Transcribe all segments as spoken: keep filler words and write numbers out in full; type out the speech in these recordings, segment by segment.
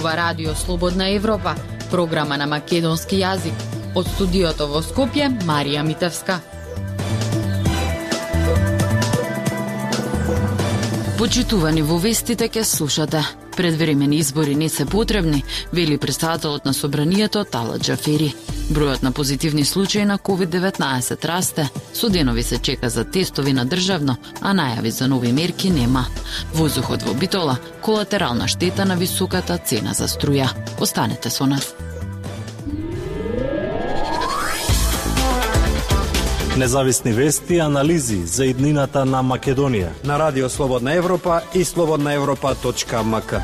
зборува Радио Слободна Европа, програма на македонски јазик. Од студиото во Скопје, Марија Митевска. Почитувани во вестите ке слушате. Предвремени избори не се потребни, вели претседателот на собранието Талат Џафери. Бројот на позитивни случаи на ковид деветнаесет расте. Со денови се чека за тестови на државно, а најави за нови мерки нема. Воздухот во Битола, колатерална штета на високата цена за струја. Останете со нас. Независни вести и анализи за иднината на Македонија на Радио Слободна Европа и слободна европа точка ем ка.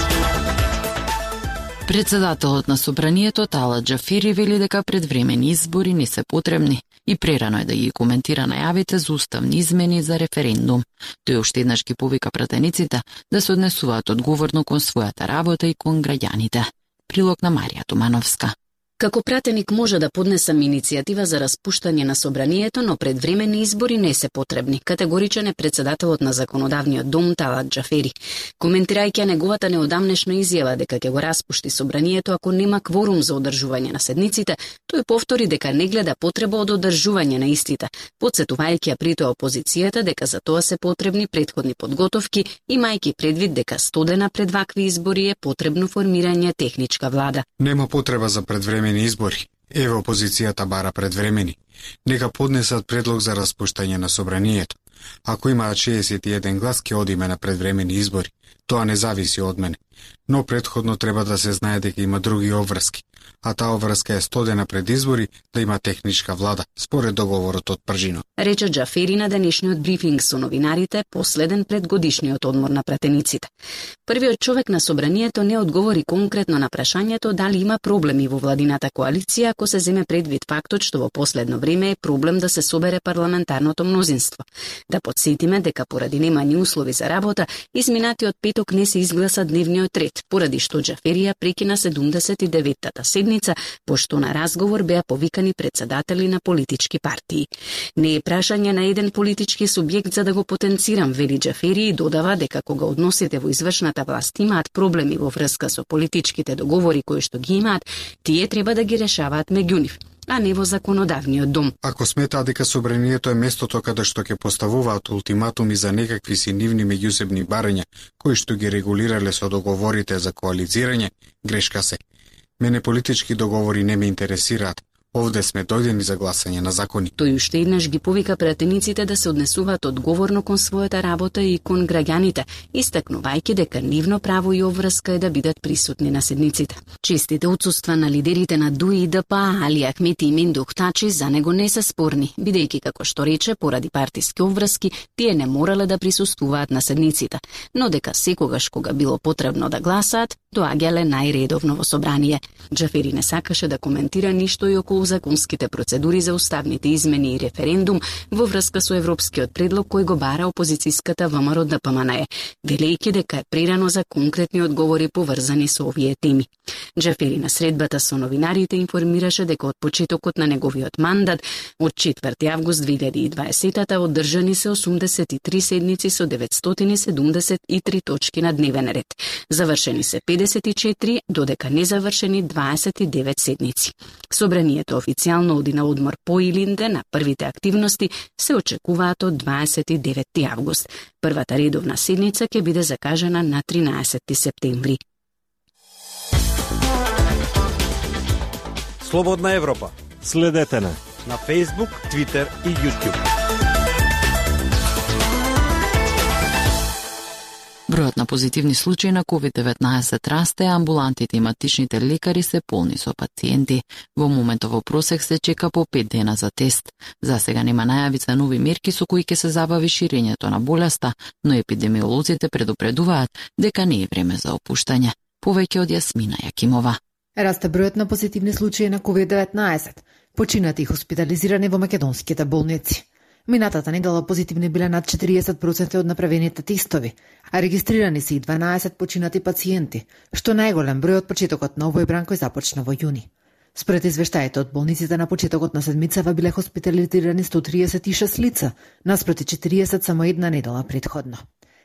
Претседателот на собранието Талат Џафери вели дека предвремени избори не се потребни и прерано е да ги коментира најавите за уставни измени за референдум. Тој уште еднаш ги повика пратениците да се однесуваат одговорно кон својата работа и кон граѓаните. Прилог на Марија Тумановска. Како пратеник може да поднесам иницијатива за распуштање на собранието, но предвремени избори не се потребни, категоричен е претседателот на законодавниот дом Талат Џафери. Коментирајќи неговата неодамнешна изјава дека ќе го распушти собранието ако нема кворум за одржување на седниците, тој повтори дека не гледа потреба од одржување на истите, потсетувајќи ја при тоа опозицијата дека за тоа се потребни претходни подготовки, имајќи предвид дека стодена пред вакви избори е потребно формирање техничка влада. Нема потреба за предвремени избори. Еве опозицијата бара предвремени. Нека поднесат предлог за распуштање на собранието. Ако имаат шеесет и еден глас, ќе одиме на предвремени избори. Тоа не зависи од мене. Но претходно треба да се знае дека има други обврски. А таа обврска е стодена пред избори да има техничка влада, според договорот од Пржино. Рече Џафери на денешниот брифинг со новинарите, последен пред годишниот одмор на пратениците. Првиот човек на собранието не одговори конкретно на прашањето дали има проблеми во владината коалиција, ако се земе предвид фактот што во последно време е проблем да се собере парламентарното мнозинство. Да подсетиме дека поради немани услови за работа, изминатиот петок не се изгласа дневниот ред, поради што Џаферија прекина седумдесет и деветата седница, пошто на разговор беа повикани претседатели на политички партии. Не е прашање на еден политички субјект за да го потенцирам, вели Џафери и додава дека кога односите во извршната власт имаат проблеми во врска со политичките договори кои што ги имаат, тие треба да ги решаваат меѓу нив, а не во законодавниот дом. Ако сметаа дека собранието е местото каде што ќе поставуваат ултиматуми за некакви си нивни меѓусебни барања, кои што ги регулирале со договорите за коалицирање, грешка се. Мене политички договори не ме интересираат. Овде сме дојдени за гласање на закони. Тој уште еднаш ги повика пратениците да се однесуваат одговорно кон својата работа и кон граѓаните, истакнувајќи дека нивно право и обврска е да бидат присутни на седниците. Честите отсуства на лидерите на ДУИ и ДПА, Али Ахмети и Мендух Тачи, за него не се спорни, бидејќи како што рече, поради партиски обврски, тие не морале да присуствуваат на седниците, но дека секогаш кога било потребно да гласаат, доаѓале најредовно во собрание. Џафери не сакаше да коментира ништо и околу законските процедури за уставните измени и референдум во врска со европскиот предлог кој го бара опозицијската ВМРО Д П М Н Е, велејќи дека е прерано за конкретни одговори поврзани со овие теми. Џафери на средбата со новинарите информираше дека од почетокот на неговиот мандат од четврти август две илјади и дваесета одржани се осумдесет и три седници со деветстотини седумдесет и три точки на дневен ред. Завршени се педесет и четири, додека незавршени дваесет и девет седници. Собранието официјално оди на одмор по Илинде, на првите активности се очекуваат од дваесет и деветти август. Првата редовна седница ќе биде закажана на тринаесетти септември. Слободна Европа. Следете на на Facebook, Twitter и YouTube. Бројот на позитивни случаи на ковид деветнаесет расте, а амбулантите и матичните лекари се полни со пациенти. Во моментов во просек се чека по пет дена за тест. За сега нема најави за нови мерки со кои ќе се забави ширењето на болеста, но епидемиолозите предупредуваат дека не е време за опуштање. Повеќе од Јасмина Јакимова. Расте бројот на позитивни случаи на ковид деветнаесет, починати и хоспитализирани во македонските болници. Минатата недела позитивни биле над четириесет проценти од направените тестови, а регистрирани се и дванаесет починати пациенти, што најголем број од почетокот на овој бранкој започна во јуни. Според извештаите од болниците на почетокот на седмицава биле хоспитализирани сто триесет и шест лица, наспроти четириесет само една недела претходно.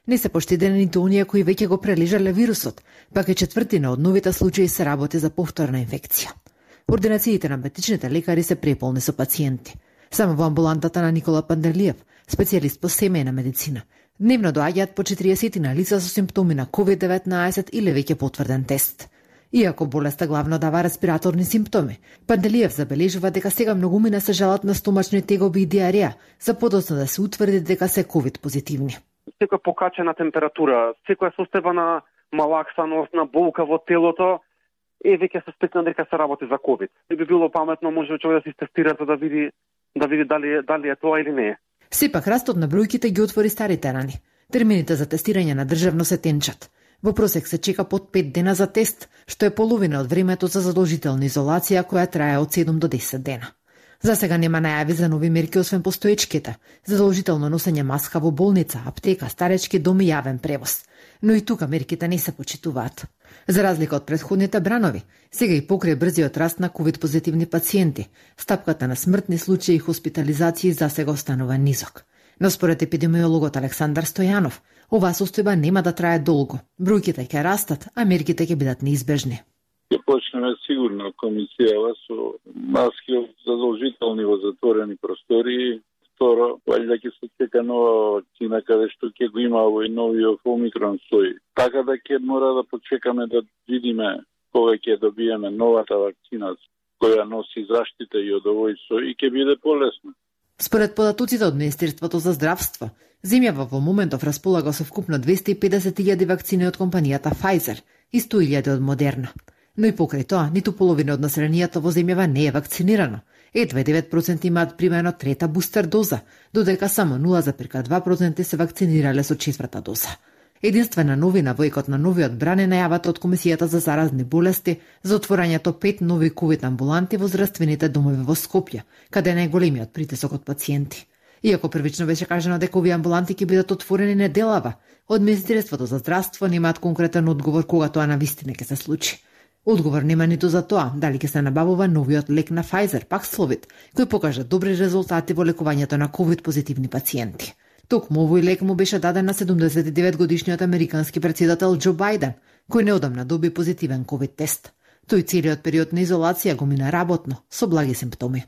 Не се поштедени ниту оние кои веќе го прележале вирусот, пак и четвртина од новите случаи се работи за повторна инфекција. Ординациите на метичните лекари се преполни со пациенти. Само во амбулантата на Никола Панделиев, специјалист по семејна медицина, дневно доаѓаат по четириесет на лица со симптоми на ковид деветнаесет или веќе потврден тест. Иако болеста главно дава респираторни симптоми, Панделиев забележува дека сега многумина се жалат на стомачни тегоби и диареја, за подоцна да се утврди дека се ковид позитивни. Секоја покачена температура, секоја состојбана малаксаност, на болка во телото, е веќе се спецна дека се работи за ковид. Не би било паметно може човек да се тестира за да види да види дали дали е тоа или не е. Сепак растот на бројките ги отвори старите рани. Термините за тестирање на државно се тенчат. Во просек се чека под пет дена за тест, што е половина од времето за задолжителна изолација која трае од седум до десет дена. За сега нема најави за нови мерки освен постоечките, задолжително носење маска во болница, аптека, старечки дом и јавен превоз. Но и тука мерките не се почитуваат. За разлика од претходните бранови, сега и покрај брзиот раст на ковид позитивни пациенти, стапката на смртни случаи и хоспитализации за сега останува низок. Но според епидемиологот Александар Стојанов, оваа состојба нема да трае долго. Бројките ќе растат, а мерките ќе бидат неизбежни. Ќе почнеме сигурно комисијава со маски задолжителни во затворени простории. Второ, валјда ќе се чека нова вакцина каде што ќе го има овој новиот омикрон сој. Така да ќе мора да почекаме да видиме кога ќе добиеме новата вакцина која носи заштита и од овој сој и ќе биде полесно. Според податоците од Министерството за здравство, земјава во моментов располага со вкупно двесте и педесет илјади вакцини од компанијата Pfizer и сто илјади од Moderna. Но и покрај тоа, ниту половина од населението во земјава не е вакцинирано. Едва девет проценти имаат примено трета бустер доза, додека само нула зарез два проценти се вакцинирале со четврта доза. Единствена новина во екот на новиот бран е најавата од Комисијата за заразни болести за отворањето пет нови ковид амбуланти во здравствените домови во Скопје, каде е најголемиот притисок од пациенти. Иако првично беше кажано дека овие амбуланти ќе бидат отворени неделава, од Министерството за здравство немаат конкретен одговор кога тоа навистина ќе се случи. Одговор нема ниту за тоа дали ќе се набавува новиот лек на Pfizer, Paxlovid, кој покажа добри резултати во лекувањето на ковид позитивни пациенти. Токму овој лек му беше даден на седумдесет и девет годишниот американски претседател Џо Бајден, кој неодамна доби позитивен ковид тест. Тој целиот период на изолација го мина работно, со благи симптоми.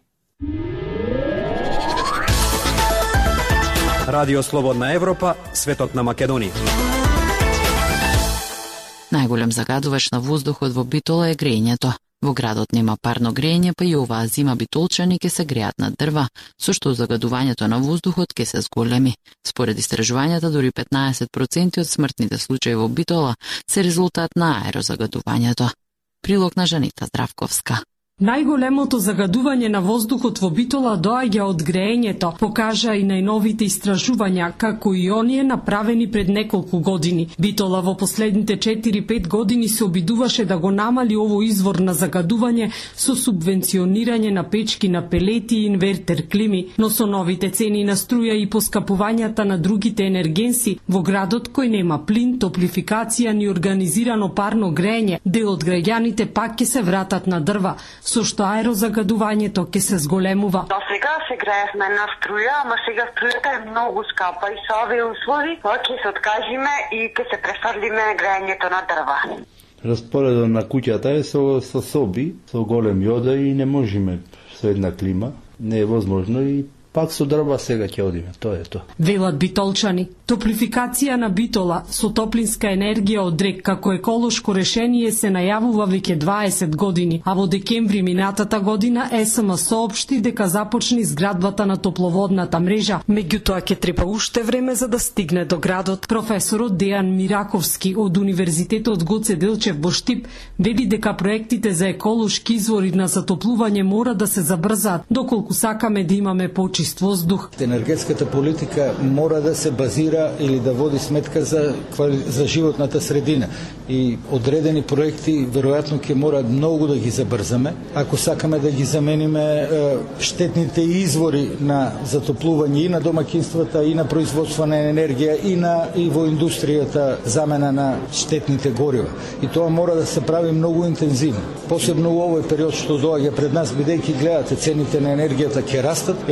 Радио Слободна Европа, светот на Македонија. Најголем загадувач на воздухот во Битола е грејењето. Во градот нема парно грејење, па и оваа зима битолчани ќе се греат на дрва, со што загадувањето на воздухот ќе се зголеми. Според истражувањата, дури петнаесет проценти од смртните случаи во Битола се резултат на аерозагадувањето. Прилог на Жанита Здравковска. Најголемото загадување на воздухот во Битола доаѓа од греењето, покажа и најновите истражувања, како и оние направени пред неколку години. Битола во последните четири-пет години се обидуваше да го намали овој извор на загадување со субвенционирање на печки на пелети и инвертер клими, но со новите цени на струја и поскапувањата на другите енергенси, во градот кој нема плин, топлификација ни организирано парно греење, дел од граѓаните пак ќе се вратат на дрва, со што аерозагадувањето ќе се зголемува. До сега се греевме на струја, ама сега струјата е многу скапа и со овие услови ќе се откажиме и ќе се префрлиме греењето на дрва. Распоредот на куќата е со, со соби, со големи одаи и не можеме со една клима. Не е возможно и пак со дрва сега ќе одиме, тоа е тоа. Велат битолчани, топлификација на Битола со топлинска енергија од рек како еколошко решение се најавува веќе дваесет години, а во декември минатата година ЕСМ соопшти дека започне изградбата на топловодната мрежа. Меѓутоа ќе треба уште време за да стигне до градот. Професорот Дејан Мираковски од Универзитетот Гоце Делчев во Штип вели дека проектите за еколошки извори на затоплување мора да се забрзаат, доколку сакаме да имаме почист воздух. Енергетската политика мора да се базира или да води сметка за, за животната средина. И одредени проекти веројатно ќе мора многу да ги забрзаме, ако сакаме да ги замениме е, штетните извори на затоплување и на домакинствата, и на производство на енергија, и на и во индустријата замена на штетните горива. И тоа мора да се прави многу интензивно. Посебно у овој период што доаѓа пред нас, бидејќи гледате цените на енергијата ќе растат, енерген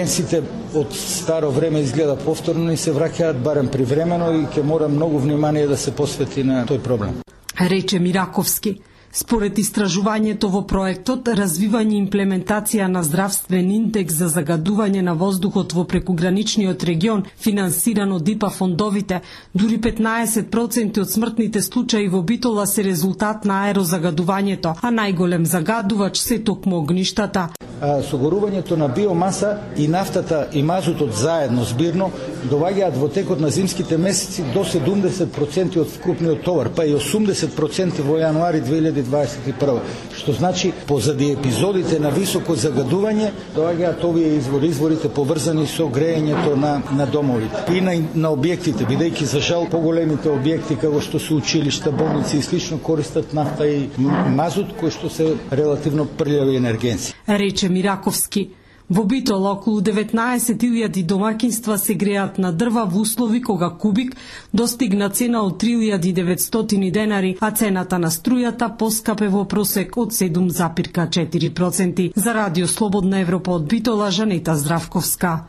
енергенсите од старо време изгледа повторно и се враќаат барем привремено и ќе мора многу внимание да се посвети на тој проблем. Рече Мираковски. Според истражувањето во проектот Развивање и имплементација на здравствен индекс за загадување на воздухот во прекуграничниот регион, финансиран од ИПА фондовите, дури петнаесет проценти од смртните случаи во Битола се резултат на аерозагадувањето, а најголем загадувач се токму огништата. Согорувањето на биомаса и нафтата и мазутот заедно збирно доваѓаат во текот на зимските месеци до седумдесет проценти од вкупниот товар, па и осумдесет проценти во јануари две илјади дваесет и прва. Што значи, позади епизодите на високо загадување, доаѓаат овие извори, изворите поврзани со греењето на, на домовите и на, на објектите, бидејќи за жал поголемите објекти како што се училишта, болници и слично користат нафта и мазут, кои што се релативно прљави енергенци. Рече Мираковски. Во Битола околу деветнаесет илјади домаќинства се греат на дрва во услови кога кубик достигна цена од три илјади и деветстотини денари, а цената на струјата поскапе во просек од седум запирка четири проценти. За Радио Слободна Европа од Битола, Жанета Здравковска.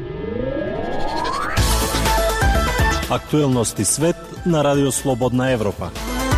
Актуелности свет на Радио Слободна Европа.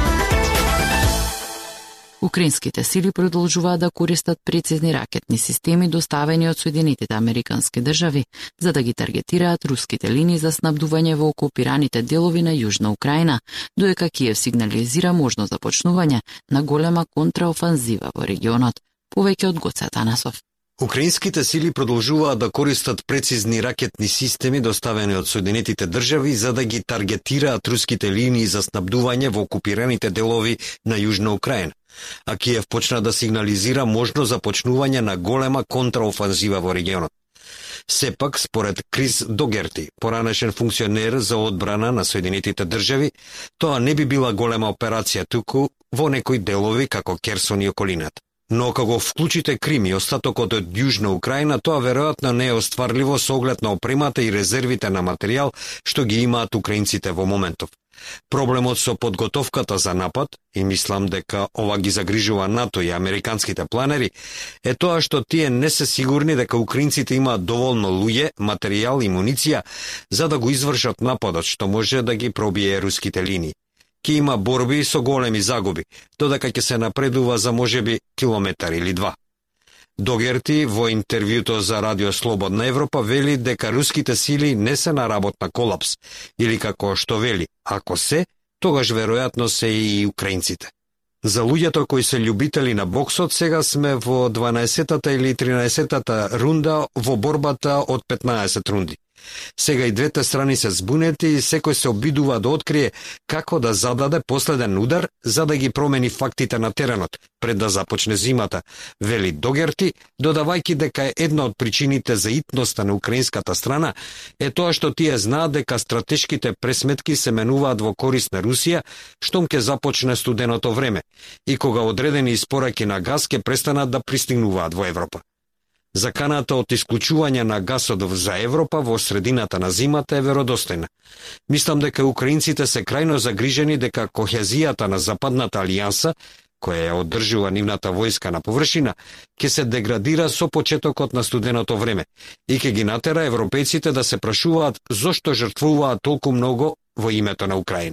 Украинските сили продолжуваат да користат прецизни ракетни системи доставени од Соединетите Американски држави за да ги таргетираат руските линии за снабдување во окупираните делови на Јужна Украина, додека Киев сигнализира можно започнување на голема контраофанзива во регионот. Повеќе од Гоце Атанасов. Украинските сили продолжуваат да користат прецизни ракетни системи доставени од Соединетите држави за да ги таргетираат руските линии за снабдување во окупираните делови на Јужна Украина. А Киев почна да сигнализира можно започнување на голема контраофанзива во регионот. Сепак, според Крис Догерти, поранешен функционер за одбрана на Соединетите држави, тоа не би била голема операција туку во некои делови како Керсон и околината. Но како вклучите Крим и остатокот од Јужна Украина, тоа веројатно не е остварливо со оглед на опремата и резервите на материјал што ги имаат украинците во моментов. Проблемот со подготовката за напад, и мислам дека ова ги загрижува НАТО и американските планери, е тоа што тие не се сигурни дека украинците имаат доволно луѓе, материјал и муниција за да го извршат нападот што може да ги пробие руските линии. Ке има борби со големи загуби, додека ќе се напредува за можеби километар или два. Догерти во интервјуто за Радио Слободна Европа вели дека руските сили не се на работ на колапс, или како што вели, ако се, тогаш веројатно се и украинците. За луѓето кои се љубители на боксот, сега сме во дванаесеттата или тринаесеттата рунда во борбата од петнаесет рунди. Сега и двете страни се збунети и секој се обидува да открие како да зададе последен удар за да ги промени фактите на теренот пред да започне зимата, вели Догерти, додавајќи дека една од причините за итноста на украинската страна е тоа што тие знаат дека стратешките пресметки се менуваат во корист на Русија штом ќе започне студеното време и кога одредени испораки на газ ќе престанат да пристигнуваат во Европа. Заканата од исклучување на гасот за Европа во средината на зимата е веродостојна. Мислам дека украинците се крајно загрижени дека кохезијата на Западната алијанса, која ја одржува нивната војска на површина, ќе се деградира со почетокот на студеното време и ќе ги натера европејците да се прашуваат зошто жртвуваат толку многу во името на Украина.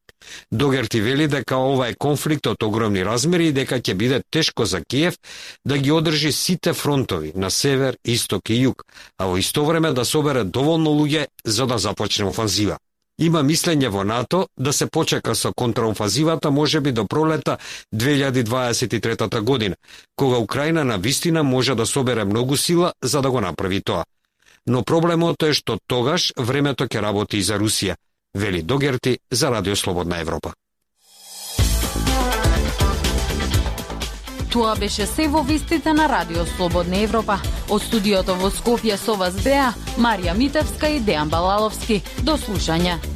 Догерти вели дека ова е конфликт од огромни размери и дека ќе биде тешко за Киев да ги одржи сите фронтови на север, исток и југ, а во исто време да собере доволно луѓе за да започне офанзива. Има мислење во НАТО да се почека со контраофанзивата можеби до пролета две илјади дваесет и трета година, кога Украина на вистина може да собере многу сила за да го направи тоа. Но проблемот е што тогаш времето ќе работи и за Русија, вели Догерти за Радио Слободна Европа. Тоа беше се во вестите на Радио Слободна Европа. Од студиото во Скопје со вас беа Марија Митевска и Дејан Балаловски. До слушање.